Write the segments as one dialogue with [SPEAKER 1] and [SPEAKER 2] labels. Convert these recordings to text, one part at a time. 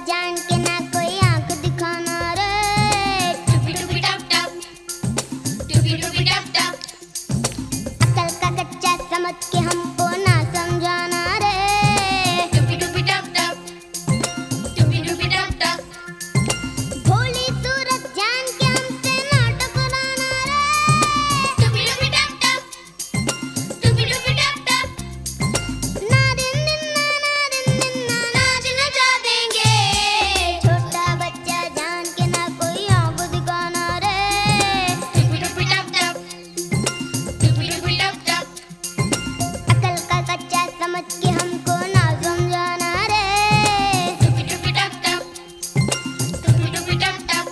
[SPEAKER 1] जान के ना कोई आंख दिखाना रे।
[SPEAKER 2] टुपी टुपी टप टप, टुपी टुपी टप टप।
[SPEAKER 1] अकल का कच्चा समझ के हमको ना समझाना रे।
[SPEAKER 2] टुपी टुपी टप टप, टुपी टुपी टप टप।
[SPEAKER 1] भोली सूरत जान के हमसे ना टकराना रे।
[SPEAKER 2] टुपी टुपी टप टप, टुपी टुपी टप टप।
[SPEAKER 1] ना दिन दिन ना दिन दिन ना
[SPEAKER 2] नाच नचा देंगे।
[SPEAKER 1] छोटा बच्चा जान के ना कोई आंख दिखाना रे।
[SPEAKER 2] टुपी टुपी टप टप, टुपी टुपी टप टप।
[SPEAKER 1] अकल का कच्चा समझ के हमको ना समझाना रे।
[SPEAKER 2] टुपी टुपी टप टप, टुपी टुपी टप टप।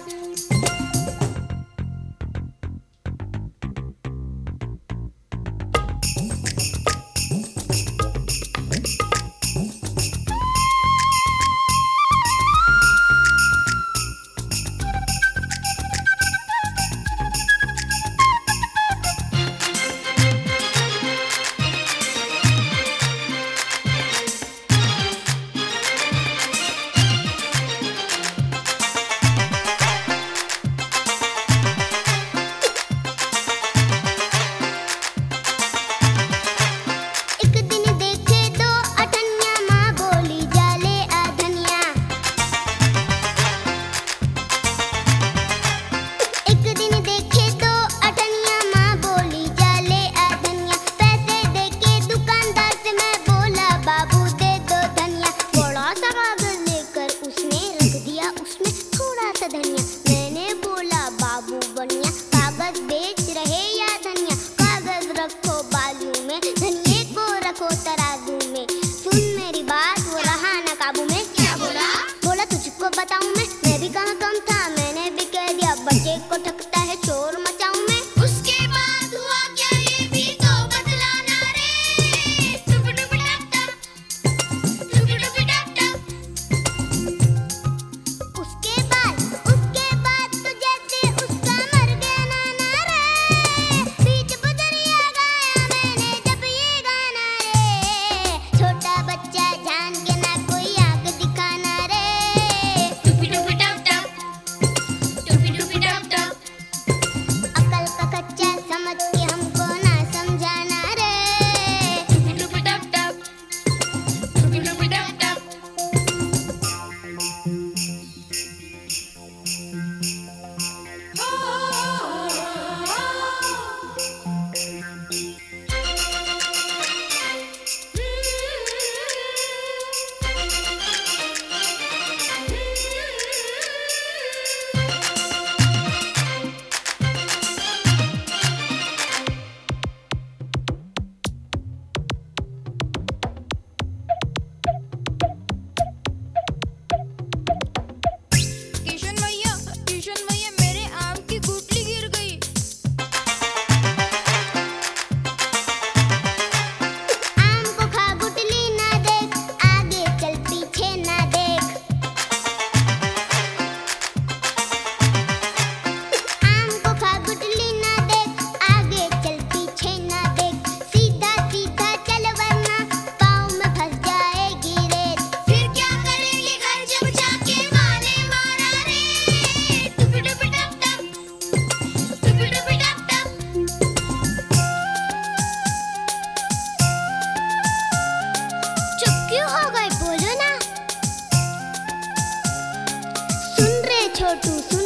[SPEAKER 1] एक दिन देखे दो अठन्या माँ बोली जाले अधनिया। एक दिन देखे दो अठन्या माँ बोली जाले अधनिया। पैसे देके दुकानदार से मैं बोला बाबू दे दो धनिया। बड़ा सा कागज लेकर उसने रख दिया उसमें थोड़ा सा धनिया। मैंने बोला बाबू बनिया कागज बेच रहे या धनिया। कागज रखो बाजू में धनिये को रखो तराजू में। सुन मेरी बात वो रहा ना काबू में।
[SPEAKER 2] क्या बोला?
[SPEAKER 1] बोला तुझको बताऊं मैं भी कहाँ कम था। मैंने भी कह दिया बच्चे को ठगता है शोर मचाऊं मैं।
[SPEAKER 2] उसके बाद हुआ क्या ये भी तो बतलाना रे। टुपी टुपी टप टप, टुपी टुपी टप टप।
[SPEAKER 1] उसके बाद तो जैसे उसका मर गया नाना रे। बीच बदरिया गाया मैंने जब ये गाना रे। छोटा बच्चा जान के ना कोई आंख दिखाना रे।
[SPEAKER 2] टुपी टुपी टप टप, टुपी टुपी टप टप।
[SPEAKER 1] अकल का कच्चा समझ के हमको ना समझाना रे।
[SPEAKER 2] टुपी टुपी टप टप, टुपी टुपी टप टप। किशन भैया मेरे आम की गुठली गिर गई।
[SPEAKER 1] आम को खा गुठली ना देख आगे चल पीछे ना देख। आम को खा गुठली ना देख आगे चल पीछे ना देख। सीधा सीधा चल वरना पाँव में फंस जाएगी रेत।
[SPEAKER 2] फिर क्या करेंगे घर जब जाके माँ ने मारा रे। टुपी टुपी टप टप, टुपी टुपी टप टप।
[SPEAKER 1] चुप क्यों हो गए बोलो ना। सुन रे छोटू सुन